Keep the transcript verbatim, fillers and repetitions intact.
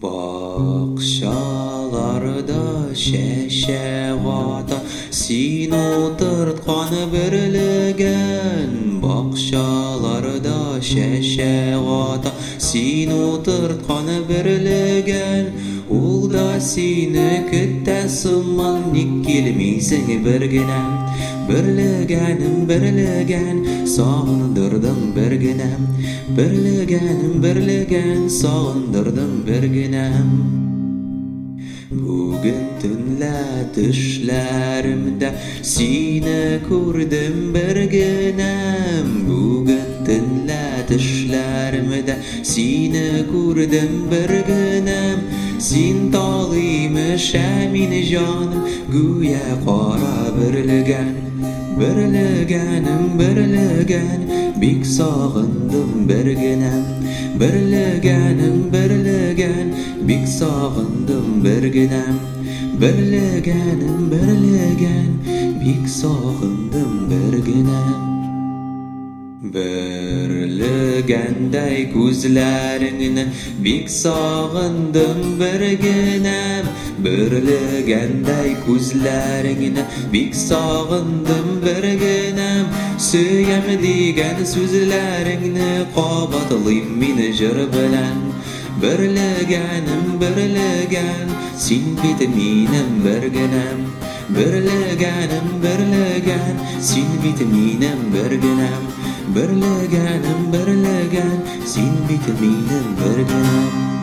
Бақшаларда шәшәғата син отыртқан бірліген. Бақшаларда шәшәғата син отыртқан бірліген. Ол да сені күттәсіман ник келмейсің біргінәм. Бірлігенім бірліген сағындырдым біргінәм. Бірлігенім бірліген сағындырдым біргінәм. Бүгін түнлә түшләремдә сине күрдем біргінәм. Бүгін түнлә түшләремдә сине күрдем біргінәм. Син талыймыш ә мине җаным, гүя кара бірліген. Бірлігенім бірліген бик сағындым біргінәм. Бірлігенім бірліген бик сағындым біргінәм. Бірлігенім бірліген бик сағындым біргінәм. Бірлігендей күзләріңні бик сағындым біргінәм. Бірлігендей күзләріңні бик сағындым біргінәм. Сөйем деген сөзләріңні қабатлыйм мин жыр белән. Бірлігенім бірліген син бит минем біргінәм. Бірлігенім бірліген син бит минем біргінәм. Бірлігенім бірліген син бит минем біргінәм.